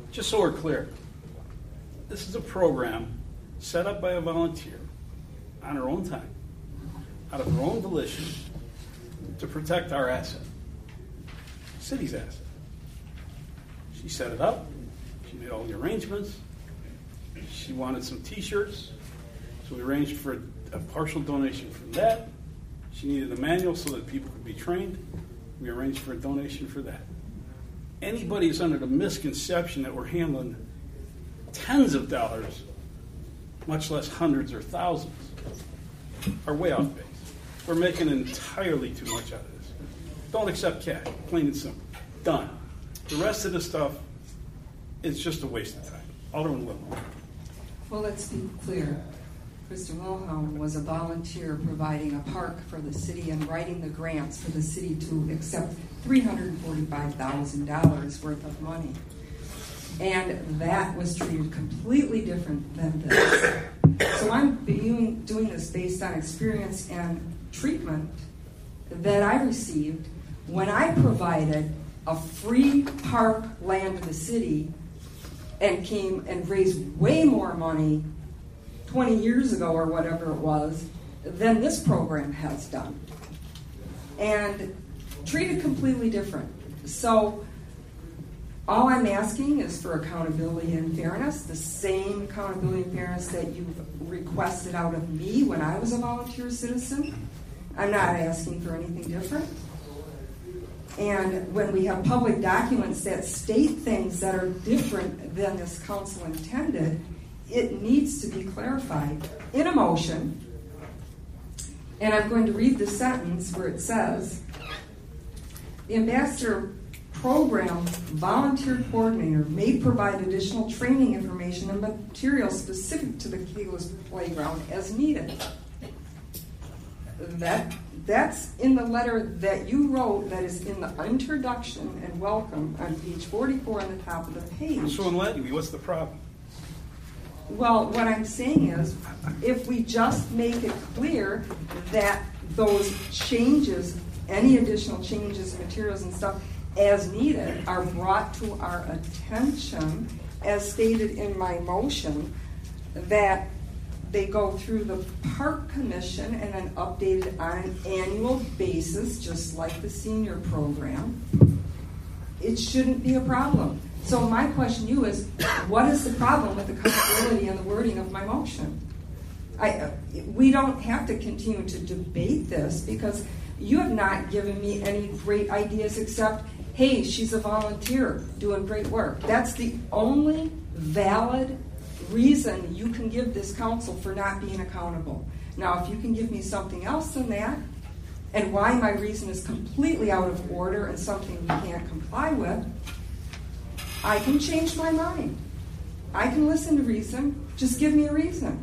Just so we're clear, this is a program set up by a volunteer on her own time, out of her own volition, to protect our asset, city's asset. She set it up. She made all the arrangements. She wanted some T-shirts, so we arranged for a partial donation from that. She needed a manual so that people could be trained. We arranged for a donation for that. Anybody who's under the misconception that we're handling tens of dollars, much less hundreds or thousands, are way off base. We're making entirely too much out of this. Don't accept cash, plain and simple. Done. The rest of the stuff is just a waste of time. Alderman Wilhelm. Well, let's be clear. Mr. Wilhelm was a volunteer providing a park for the city and writing the grants for the city to accept $345,000 worth of money. And that was treated completely different than this. So I'm doing this based on experience and treatment that I received when I provided a free park land to the city and came and raised way more money 20 years ago or whatever it was than this program has done. And treated completely different. So all I'm asking is for accountability and fairness, the same accountability and fairness that you've requested out of me when I was a volunteer citizen. I'm not asking for anything different. And when we have public documents that state things that are different than this council intended, it needs to be clarified in a motion. And I'm going to read the sentence where it says, the ambassador program volunteer coordinator may provide additional training information and materials specific to the Kegels playground as needed. That's in the letter that you wrote that is in the introduction and welcome on page 44 on the top of the page. So enlighten me, what's the problem? Well, what I'm saying is, if we just make it clear that those changes, any additional changes, materials and stuff, as needed, are brought to our attention, as stated in my motion, that they go through the Park Commission and then updated on an annual basis, just like the senior program, it shouldn't be a problem. So my question to you is, what is the problem with the accountability and the wording of my motion? We don't have to continue to debate this because you have not given me any great ideas except, hey, she's a volunteer doing great work. That's the only valid reason you can give this council for not being accountable. Now, if you can give me something else than that, and why my reason is completely out of order and something we can't comply with, I can change my mind. I can listen to reason. Just give me a reason.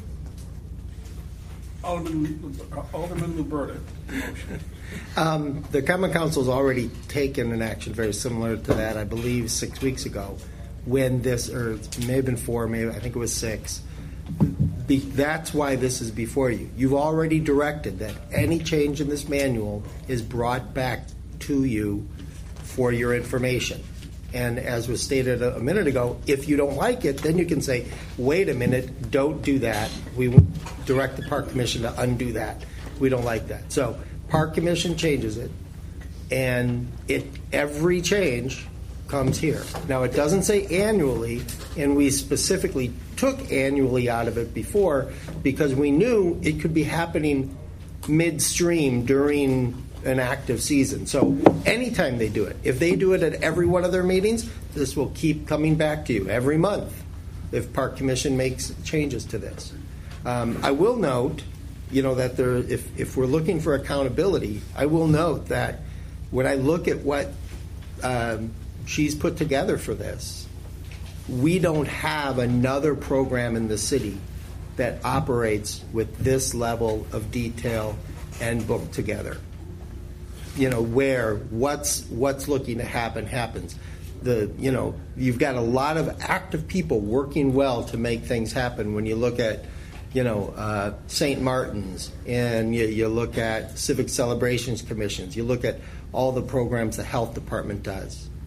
Alderman Luberta, motion. The Common Council's already taken an action very similar to that, I believe 6 weeks ago, when this, or it may have been 4, maybe I think it was 6. That's why this is before you. You've already directed that any change in this manual is brought back to you for your information. And as was stated a minute ago, if you don't like it, then you can say, wait a minute, don't do that. We will direct the Park Commission to undo that. We don't like that. So Park Commission changes it, and every change comes here. Now, it doesn't say annually, and we specifically took annually out of it before because we knew it could be happening midstream during an active season. So anytime they do it, if they do it at every one of their meetings, this will keep coming back to you every month if Park Commission makes changes to this. I will note, that if we're looking for accountability, I will note that when I look at what she's put together for this, we don't have another program in the city that operates with this level of detail and book together. Where what's looking to happen happens. You've got a lot of active people working well to make things happen. When you look at, St. Martin's, and you look at Civic Celebrations Commissions, you look at all the programs the health department does.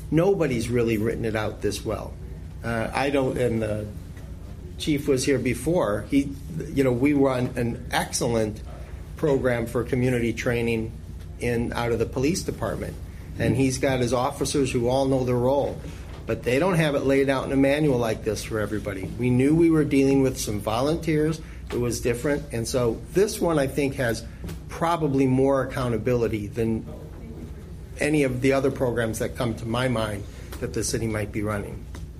Nobody's really written it out this well. I don't, and the chief was here before. We run an excellent program for community training out of the police department, and he's got his officers who all know their role, but they don't have it laid out in a manual like this for everybody. We knew we were dealing with some volunteers. It was different, and so this one I think has probably more accountability than any of the other programs that come to my mind that the city might be running.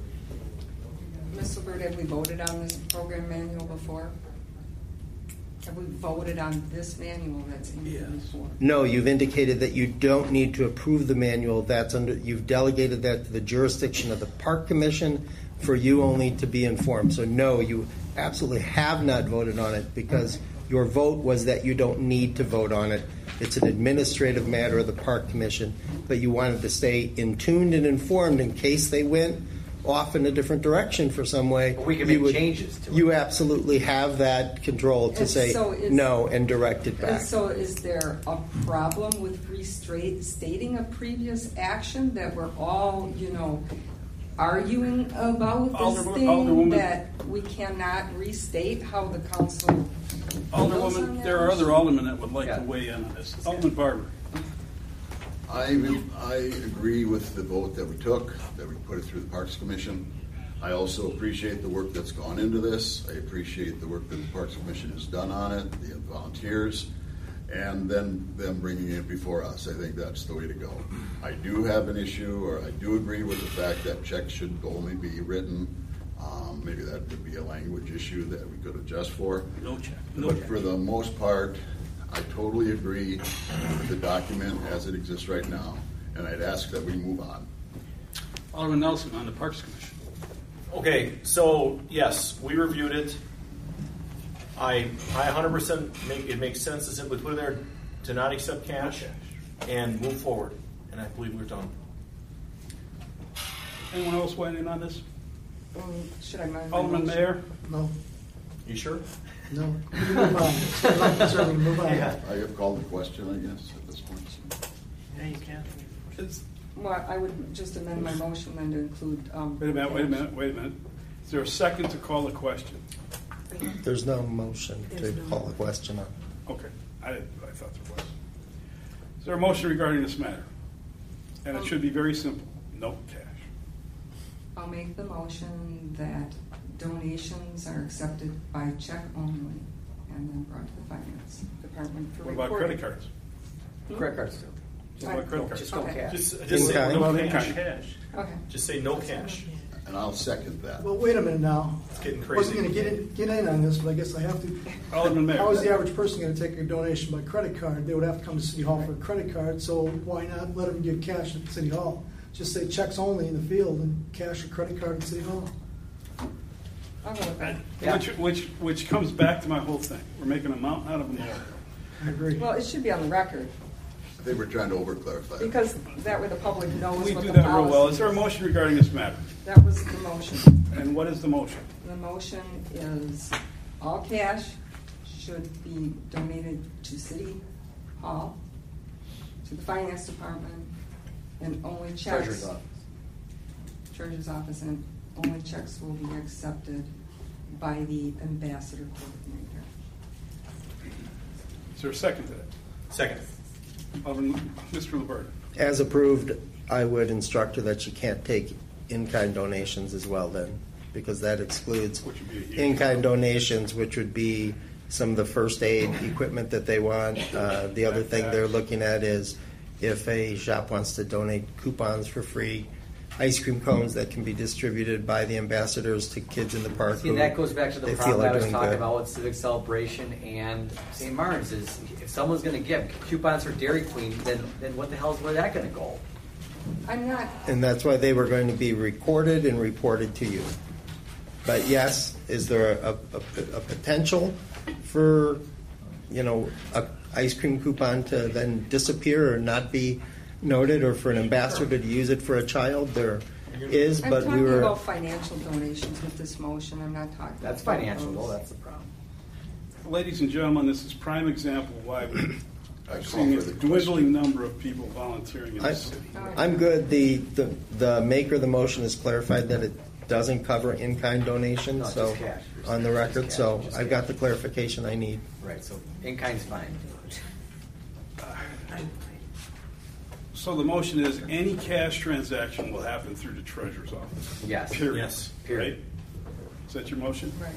Ms. LeBert, have we voted on this program manual before? Have we voted on this manual that's in here before? No, you've indicated that you don't need to approve the manual. You've delegated that to the jurisdiction of the Park Commission for you only to be informed. So no, you absolutely have not voted on it because your vote was that you don't need to vote on it. It's an administrative matter of the Park Commission, but you wanted to stay in tuned and informed in case they went off in a different direction for some way. But we can make changes to it. You absolutely have that control to say no and direct it back. And so is there a problem with restating a previous action that we're all, arguing about this thing, that we cannot restate how the council feels on Alderwoman, that there are issue? other aldermen that would like to weigh in on this. Alderman Barber. I agree with the vote that we took, that we put it through the Parks Commission. I also appreciate the work that's gone into this. I appreciate the work that the Parks Commission has done on it, the volunteers, and then them bringing it before us. I think that's the way to go. I do have an issue, or I do agree with the fact that checks should only be written. Maybe that would be a language issue that we could adjust for. No check. But for the most part, I totally agree with the document as it exists right now, and I'd ask that we move on. Alderman Nelson on the Parks Commission. Okay, so yes, we reviewed it. I 100% it makes sense to simply put it there to not accept cash and move forward. And I believe we're done. Anyone else weighing in on this? Should I mind my Alderman motion? Mayor? No, You sure? no. We can move on. I'm not concerned, we can move on. I have called the question, I guess, at this point. So. Yeah, you can. Well, I would just amend my motion then to include. Wait a minute. Is there a second to call the question? There's no motion to call a question on. Okay, I thought there was. Is there a motion regarding this matter? And it should be very simple. No cash. I'll make the motion that donations are accepted by check only and then brought to the finance department for What about reporting. credit cards? Credit cards too. What about credit cards? Just no Okay. cash. In Just say kind. no In cash. kind. Okay. Just say no cash. And I'll second that. Well, wait a minute now. It's getting I wasn't crazy. going to get in on this, but I guess I have to. Alderman Mayor. How is the average person going to take a donation by credit card? They would have to come to City Hall for a credit card, so why not let them give cash at City Hall? Just say checks only in the field and cash or credit card at City Hall. I'll go with that. Yeah. Which comes back to my whole thing. We're making a mountain out of a molehill. I agree. Well, it should be on the record They were trying to over-clarify. because that way the public knows We what do the that real well. policy Is there a motion regarding this matter? That was the motion. And what is the motion? The motion is all cash should be donated to City Hall, to the Finance Department, and only checks. Treasurer's office. Treasurer's office, and only checks will be accepted by the ambassador coordinator. Is there a second to that? Second. Alderman, Mr. LeBert. As approved, I would instruct her that she can't take in-kind donations as well then, because that excludes Which would be a huge- in-kind donations, which would be some of the first aid equipment that they want. The other thing they're looking at is if a shop wants to donate coupons for free ice cream cones that can be distributed by the ambassadors to kids in the park. See, and that goes back to the they problem feel I are was doing talking good. about with Civic Celebration and St. Martin's is if someone's going to give coupons for Dairy Queen, then what the hell's where that going to go? I'm not, And that's why they were going to be recorded and reported to you. But yes, is there a potential for, a ice cream coupon to then disappear or not be noted, or for an ambassador to use it for a child? There is, I'm but we talking were. about financial donations with this motion. I'm not talking That's about financial, those. though. That's the problem. Ladies and gentlemen, this is prime example why we I I've call seen for a the dwindling number of people volunteering in the city. I'm good. The maker of the motion has clarified that it doesn't cover in-kind donations, No, so just cash. on the record, Just so cash. I've got the clarification I need. Right, so in-kind's fine. So the motion is any cash transaction will happen through the treasurer's office. Yes. Period. Yes. Period. Right? Is that your motion? Right.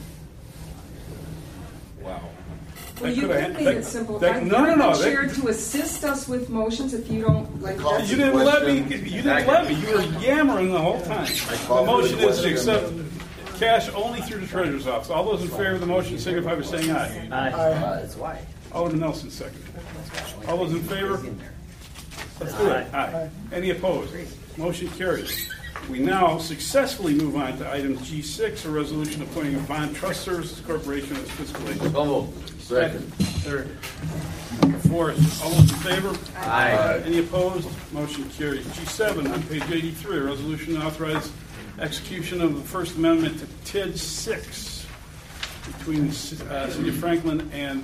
Wow. Well, you coulda- could make that- it simple. that- I'm no, no, no, chair that- to assist us with motions if you don't like Call that. You didn't let me. Question. You didn't let me. You were yammering the whole time. The call for the motion is to question. accept cash only through the treasurer's office. All those in favor of the motion signify by saying aye. That's why. Alderman Nelson, second. All those in favor? It's in there. Let's do it. Aye. Any opposed? Motion carries. We now successfully move on to item G6, a resolution appointing a bond trust services corporation as fiscal agent. So moved. Second. Third. Fourth. All those in favor? Aye. Any opposed? Motion carries. G7 on page 83, a resolution to authorize execution of the First Amendment to TID 6 between the City of Franklin and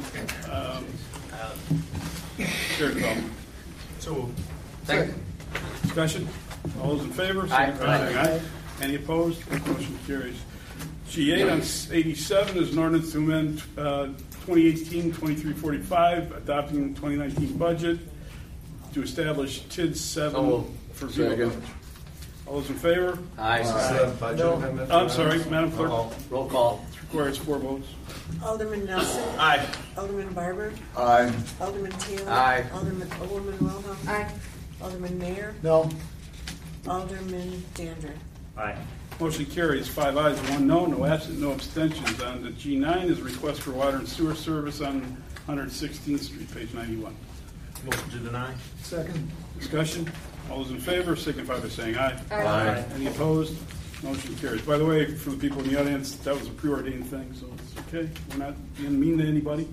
Shared Development. So Second. Discussion? All those in favor? Aye. signify by saying aye. Any opposed? Motion carries. G8 on 87 is an ordinance to amend 2018-2345, adopting the 2019 budget to establish TID 7 So moved. for vehicle Second. coverage. All those in favor? Aye. I'm sorry, Madam Clerk. Roll call. Requires 4 votes. Alderman Nelson. Aye. Alderman Barber. Aye. Alderman Taylor. Aye. Alderman Wilhelm. Aye. Alderman Mayor. No. Alderman Dander. Aye. Motion carries 5 ayes, 1 no, no absent, no abstentions. On to G9 is a request for water and sewer service on 116th Street, page 91. Motion to deny. Second. Discussion? All those in favor signify by saying aye. Aye. Any opposed? Motion carries. By the way, for the people in the audience, that was a preordained thing, so it's okay. We're not being mean to anybody.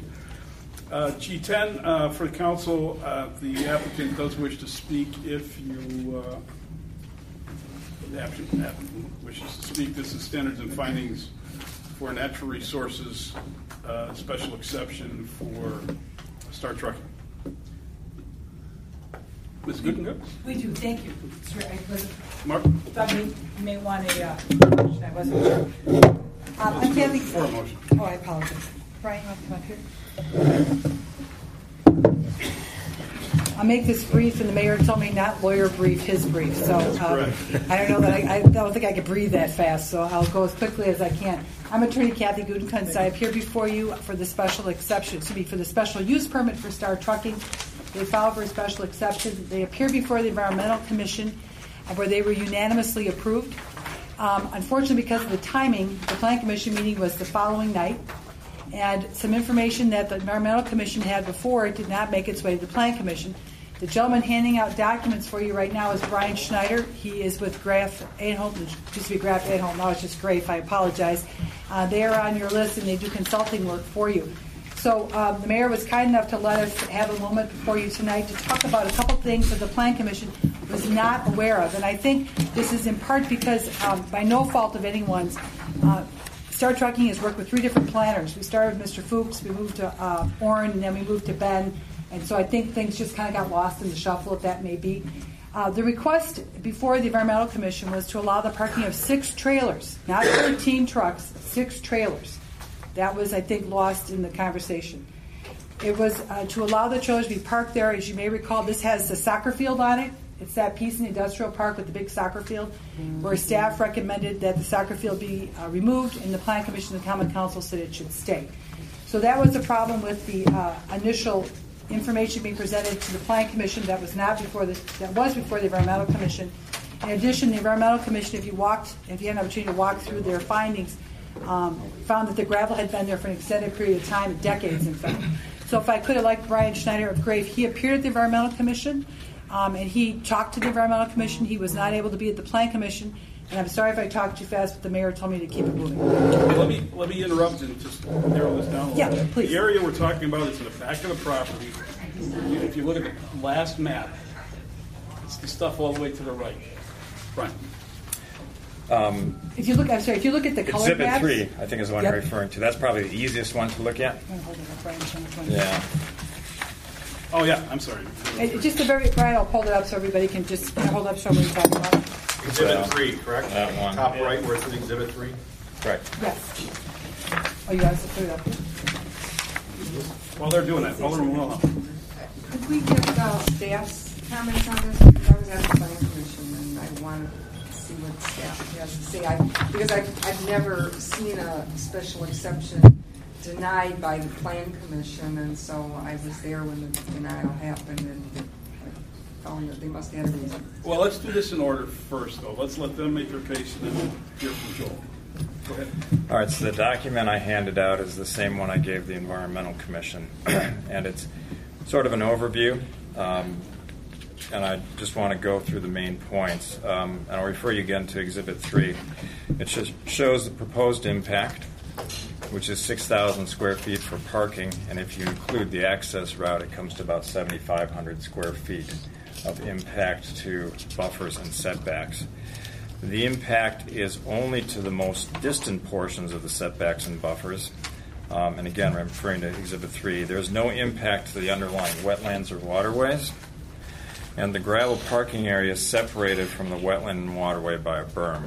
G10, for the council, the applicant does wish to speak. If you, the applicant wishes to speak, this is standards and findings for natural resources, special exception for Star Trucking. Ms. Goodenga? We do, thank you. Sure, I wasn't, Mark? thought you may want a motion, I wasn't sure. I'm Kathy. For a motion. Oh, I apologize. Brian, you want to come up here? I'll make this brief, and the mayor told me not lawyer brief, his brief. So correct. I don't know that I don't think I could breathe that fast. So I'll go as quickly as I can. I'm Attorney Kathy Gudenkunst. I appear before you for the special exception, for the special use permit for Star Trucking. They filed for a special exception. They appear before the Environmental Commission, where they were unanimously approved. Unfortunately, because of the timing, the Plan Commission meeting was the following night, and some information that the Environmental Commission had before did not make its way to the Plan Commission. The gentleman handing out documents for you right now is Brian Schneider. He is with Graf Anholm. It used to be Graf Anholm. Now it's just Grafe. I apologize. They are on your list, and they do consulting work for you. So the mayor was kind enough to let us have a moment before you tonight to talk about a couple things that the Plan Commission was not aware of. And I think this is in part because, by no fault of anyone's, Star Trucking has worked with 3 different planners. We started with Mr. Fuchs, we moved to Orrin, and then we moved to Ben. And so I think things just kind of got lost in the shuffle, if that may be. The request before the Environmental Commission was to allow the parking of 6 trailers, not 13 trucks, 6 trailers. That was, I think, lost in the conversation. It was to allow the trailers to be parked there. As you may recall, this has the soccer field on it. It's that piece in the industrial park with the big soccer field, where staff recommended that the soccer field be removed, and the Plan Commission and the Common Council said it should stay. So that was the problem with the initial information being presented to the Plan Commission that was before the Environmental Commission. In addition, the Environmental Commission, if you had an opportunity to walk through their findings, found that the gravel had been there for an extended period of time, decades in fact. So if I could have liked Brian Schneider of Grafe, he appeared at the Environmental Commission, and he talked to the Environmental Commission. He was not able to be at the Plan Commission, and I'm sorry if I talked too fast, but the mayor told me to keep it moving. Let me interrupt and just narrow this down a little Yeah, bit. please. The area we're talking about is in the back of the property. If you look at the last map, it's the stuff all the way to the right. Right. If you look at the colored Exhibit maps, 3, I think is the one Yep. you're referring to. That's probably the easiest one to look at. I'm gonna hold it up, Brian, show me which one. Yeah. Oh, yeah, I'm sorry. Just a very, Brian, I'll hold it up so everybody can just hold up, show what you're talking about. Exhibit 3, correct? That one. Top right where it says Exhibit 3? Correct. Yes. Oh, you guys put it up. While they're doing that, Alderman Wilhelm. Could we get staff's comments on this? Because I was at the planning commission and I wanted to see what staff has to say. Because I've never seen a special exception denied by the plan commission, and so I was there when the denial happened, and I found that they must have had a reason. Well, let's do this in order first, though. Let's let them make their case and then we'll hear from Joel. Go ahead. All right, so the document I handed out is the same one I gave the Environmental Commission, and it's sort of an overview, and I just want to go through the main points. And I'll refer you again to Exhibit 3. It shows the proposed impact, which is 6,000 square feet for parking, and if you include the access route, it comes to about 7,500 square feet of impact to buffers and setbacks. The impact is only to the most distant portions of the setbacks and buffers. And again, I'm referring to Exhibit 3. There's no impact to the underlying wetlands or waterways. And the gravel parking area is separated from the wetland and waterway by a berm.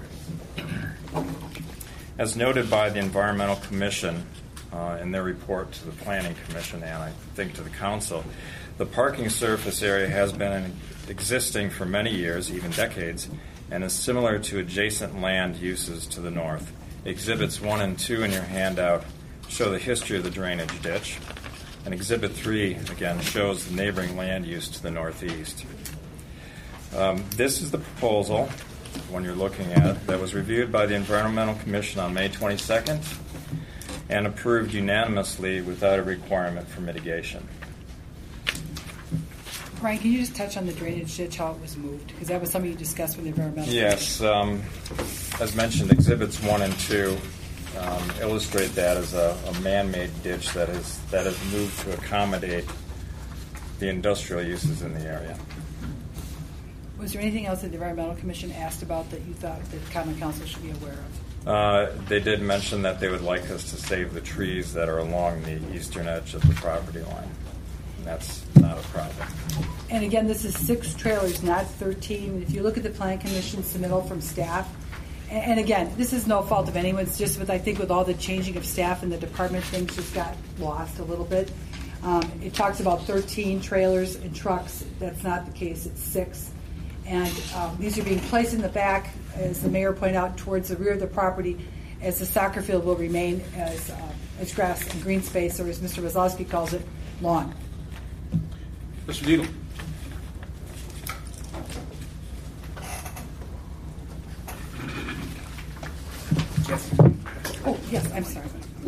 As noted by the Environmental Commission in their report to the Planning Commission and I think to the Council, the parking surface area has been existing for many years, even decades, and is similar to adjacent land uses to the north. Exhibits 1 and 2 in your handout show the history of the drainage ditch, and Exhibit 3, again, shows the neighboring land use to the northeast. This is the proposal, one you're looking at, that was reviewed by the Environmental Commission on May 22nd and approved unanimously without a requirement for mitigation. Brian, can you just touch on the drainage ditch, how it was moved? Because that was something you discussed with the environmental. Yes. As mentioned, Exhibits 1 and 2 illustrate that as a man-made ditch that is moved to accommodate the industrial uses in the area. Was there anything else that the Environmental Commission asked about that you thought that Common Council should be aware of? They did mention that they would like us to save the trees that are along the eastern edge of the property line. And that's not a problem. And again, this is 6 trailers, not 13. If you look at the Plan Commission submittal from staff, and again, this is no fault of anyone's, just with, I think, with all the changing of staff and the department, things just got lost a little bit. It talks about 13 trailers and trucks. That's not the case. It's 6. And these are being placed in the back, as the mayor pointed out, towards the rear of the property, as the soccer field will remain as grass and green space, or as Mr. Wazowski calls it, lawn. Mr. Diehl. Yes. Oh, yes, I'm sorry.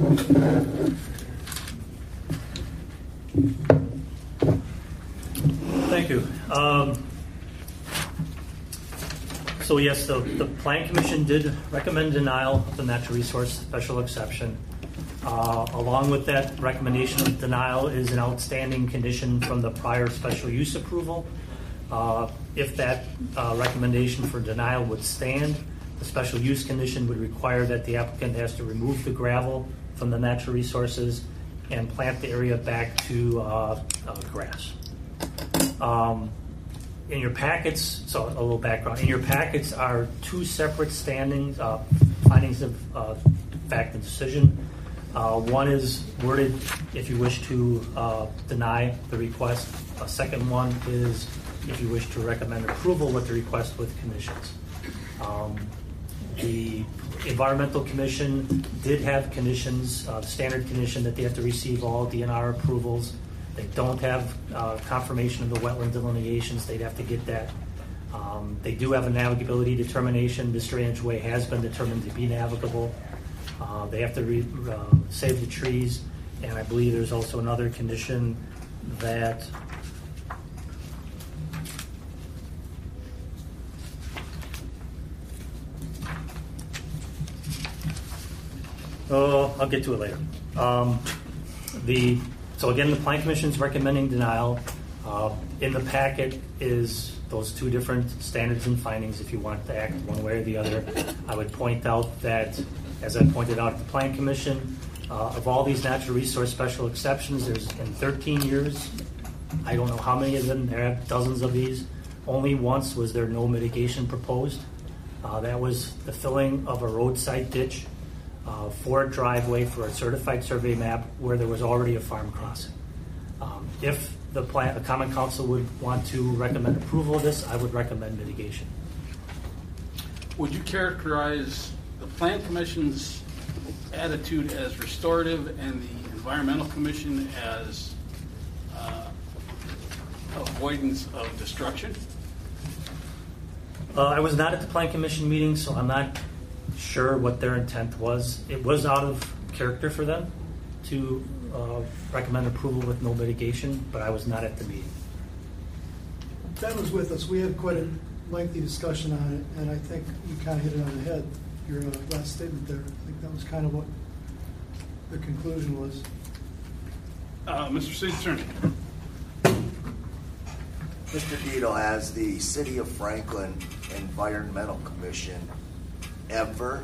Thank you. So yes, the Plan Commission did recommend denial of the natural resource special exception. Along with that recommendation of denial is an outstanding condition from the prior special use approval. If that recommendation for denial would stand, the special use condition would require that the applicant has to remove the gravel from the natural resources and plant the area back to grass. In your packets, so a little background, in your packets are 2 separate findings of fact and decision. One is worded if you wish to deny the request. A second one is if you wish to recommend approval with the request with conditions. The Environmental Commission did have conditions, the standard condition that they have to receive all DNR approvals. They don't have confirmation of the wetland delineations. They'd have to get that. They do have a navigability determination. This drainage way has been determined to be navigable. They have to save the trees, and I believe there's also another condition that I'll get to it later. So again, the Plan Commission is recommending denial. In the packet is those 2 different standards and findings if you want to act one way or the other. I would point out that, as I pointed out at the Plan Commission, of all these natural resource special exceptions, there's in 13 years, I don't know how many of them. There are dozens of these. Only once was there no mitigation proposed. That was the filling of a roadside ditch for a driveway for a certified survey map where there was already a farm crossing. If the Common Council would want to recommend approval of this, I would recommend mitigation. Would you characterize the Plan Commission's attitude as restorative and the Environmental Commission as avoidance of destruction? I was not at the Plan Commission meeting, so I'm not sure what their intent was. It was out of character for them to recommend approval with no mitigation, but I was not at the meeting. Ben was with us. We had quite a lengthy discussion on it, and I think you kind of hit it on the head, your last statement there. I think that was kind of what the conclusion was. Mr. City Attorney. Mr. Dito, has the City of Franklin Environmental Commission ever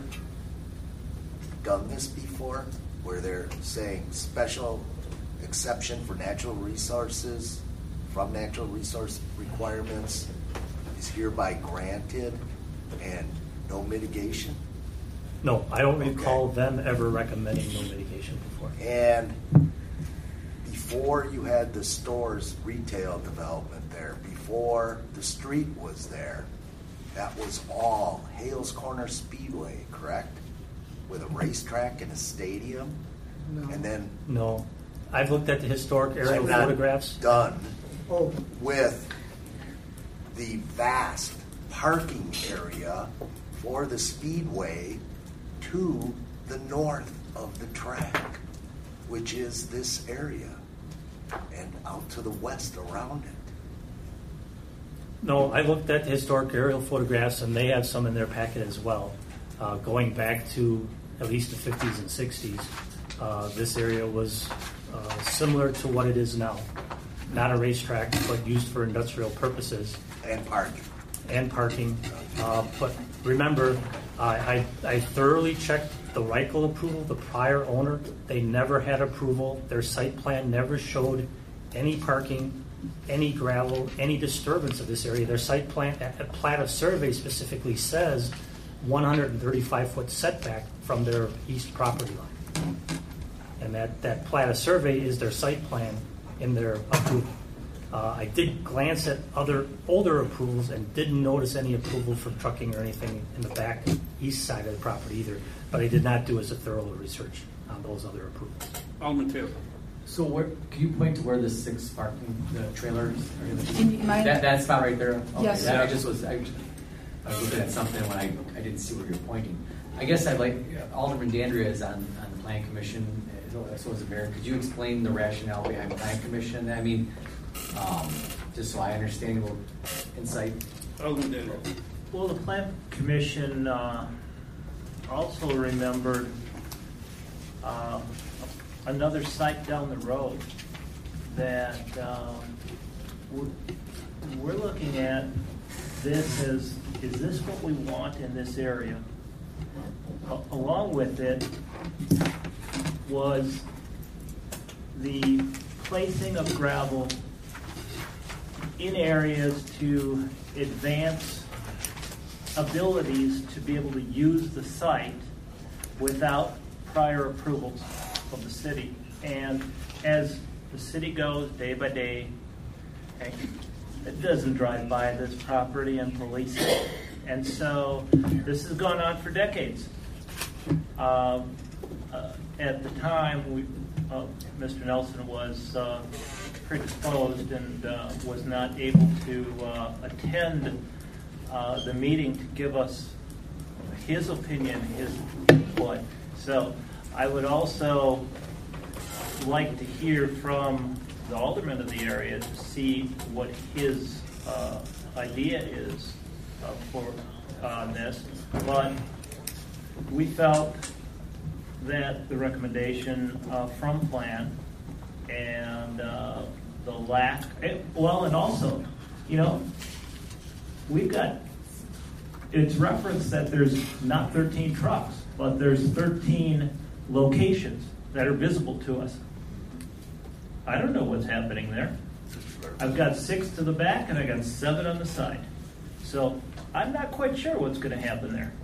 done this before, where they're saying special exception for natural resources from natural resource requirements is hereby granted and no mitigation? No, I don't recall them ever recommending no mitigation before. And before you had the store's retail development there, before the street was there, that was all Hales Corner Speedway, correct? With a racetrack and a stadium? No. And then No. I've looked at the historic aerial I'm not photographs. done Oh, with the vast parking area for the speedway to the north of the track, which is this area, and out to the west around it. No, I looked at the historic aerial photographs, and they have some in their packet as well. Going back to at least the 50s and 60s, this area was similar to what it is now. Not a racetrack, but used for industrial purposes. And parking. And parking. But remember, I thoroughly checked the Reichel approval, the prior owner. They never had approval. Their site plan never showed any parking, any gravel, any disturbance of this area. Their site plan, a plat of survey specifically says 135-foot setback from their east property line. And that plat of survey is their site plan in their approval. I did glance at other older approvals and didn't notice any approval for trucking or anything in the back east side of the property either, but I did not do as a thorough research on those other approvals. Alderman Taylor. So can you point to where the 6 parking trailers are going to be? Can you mind? That spot right there? Okay. Yes. I was looking at something when I didn't see where you were pointing. I guess I'd like, Alderman Dandria is on the Plan Commission, so is the mayor. Could you explain the rationale behind the Plan Commission? I mean, just so I understand a little insight. Alderman Dandria. Well, the Plan Commission also remembered another site down the road that we're looking at. This is this what we want in this area? Along with it was the placing of gravel in areas to advance abilities to be able to use the site without prior approvals of the city. And as the city goes day by day, it doesn't drive by this property and police it. And so this has gone on for decades. At the time, Mr. Nelson was predisposed and was not able to attend the meeting to give us his opinion, his input. So I would also like to hear from the alderman of the area to see what his idea is for this. But we felt that the recommendation from Plan and the lack, well, and also, we've got, it's referenced that there's not 13 trucks, but there's 13 locations that are visible to us. I don't know what's happening there. I've got 6 to the back and I got 7 on the side. So I'm not quite sure what's going to happen there.